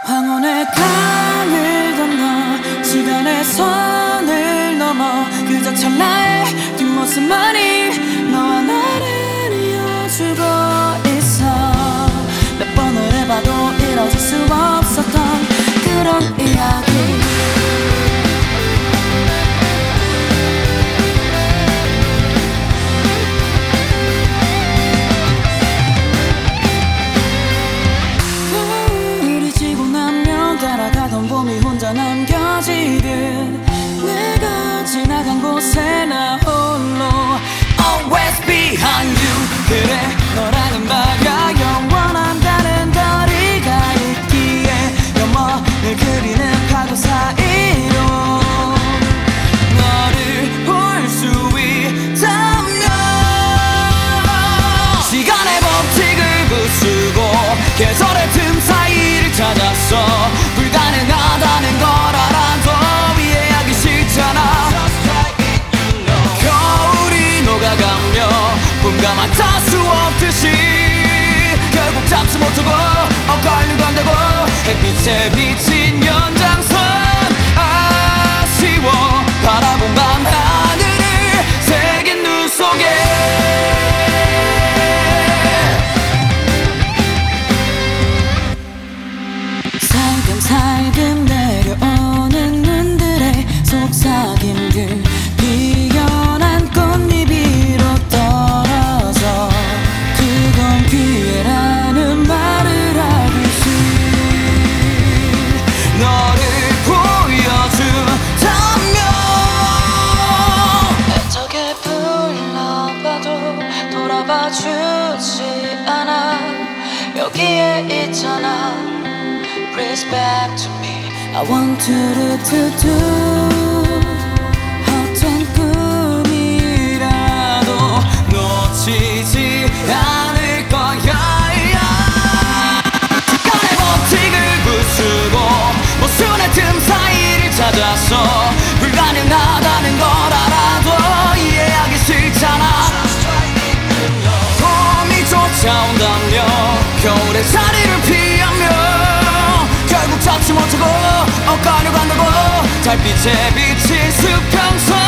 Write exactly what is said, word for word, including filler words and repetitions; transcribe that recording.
황혼의 강을 건너 시간의 선을 넘어 그저 찰나의 뒷모습만이 너와 나를 이어주고 있어. 몇 번을 해봐도 이뤄질 수 없었던 그런 이야기. 따라가던 봄이 혼자 남겨지듯 내가 지나간 곳에 나 홀로 Always behind you. 그래 너라는 말야 영원한 다른 거리가 있기에 영원을 그리는 파도 사이로 너를 볼 수 있다면 시간의 법칙을 부수고 계절의 틈 사이를 찾았어. 불가능하다는 걸 알아도 이해하기 싫잖아. 겨울이 녹아가며 봄과 맞닿을 수 없듯이 결국 잡지 못하고 엇갈리고 간다고 햇빛에 비친 연장선 아쉬워 바라본 밤 하늘을 새긴 눈 속에 살금 내려오는 눈들의 속삭임들 피어난 꽃잎 위로 떨어져 그건 기회라는 말을 하듯이 너를 보여준다면 애타게 불러봐도 돌아봐주지 않아. 여기에 있잖아. Please back to me. I want you to do, do. 어떤 꿈이라도 놓치지 않을 거야. 시간의 법칙을 부수고 모순의 틈 사이를 찾았어. 불가능하다는 걸 알아도 이해하기 싫잖아. 봄이 쫓아온다며 겨울의 자리를 피하며 결국 잡지 못하고 엇갈려 간다고 달빛에 비친 수평선